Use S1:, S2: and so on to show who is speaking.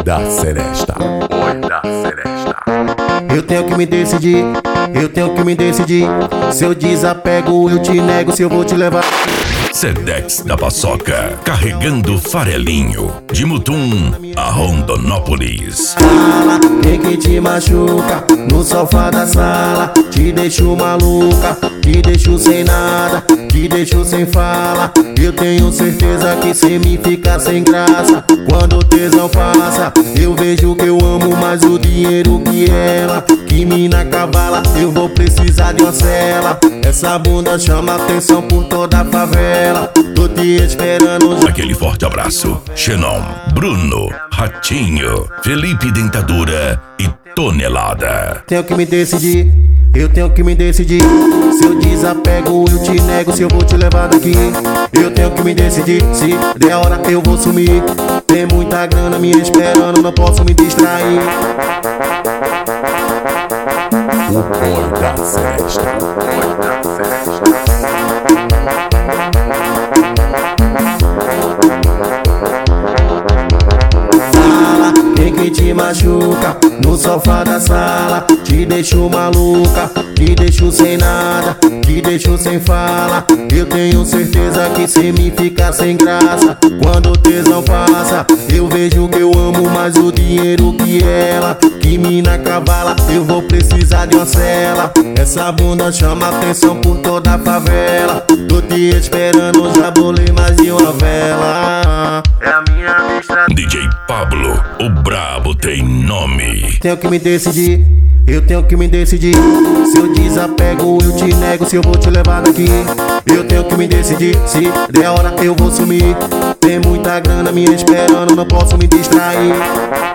S1: da Seresta. Oi da Seresta.
S2: Eu tenho que me decidir, eu tenho que me decidir. Se eu desapego, eu te nego, se eu vou te levar.
S3: Sedex da Paçoca, carregando farelinho, de Mutum a Rondonópolis.
S2: Quem que te machuca no sofá da sala? Te deixo maluca, te deixo sem nada, te deixo sem fala. Eu tenho certeza que cê me fica sem graça. Quando o tesão passa, eu vejo que eu amo mais o dinheiro que ela. Que mina cavala, eu vou precisar de uma cela. Essa bunda chama atenção por toda a favela. Tô te esperando já.
S3: Aquele forte abraço. Xenon, Bruno, Ratinho, Felipe Dentadura e Tonelada.
S2: Tenho que me decidir, eu tenho que me decidir. Se eu desapego, eu te nego, se eu vou te levar daqui. Eu tenho que me decidir, se der hora eu vou sumir. Tem muita grana me esperando, não posso me distrair.
S1: O Oi da Seresta. Oi da Seresta.
S2: Quem que te machuca no sofá da sala? Te deixo maluca, te deixo sem nada, te deixo sem fala. Eu tenho certeza que cê me fica sem graça. Quando o tesão passa, eu vejo que eu amo mais o dinheiro que ela. Que mina cavala, eu vou precisar de uma cela. Essa bunda chama atenção por toda a favela. Tô te esperando, já bolei mais de uma vela. É a minha estrada.
S3: DJ Pablo, o brabo tem nome.
S2: Tenho que me decidir, eu tenho que me decidir. Se eu desapego, eu te nego, se eu vou te levar daqui. Eu tenho que me decidir, se der hora eu vou sumir. Tem muita grana me esperando, não posso me distrair.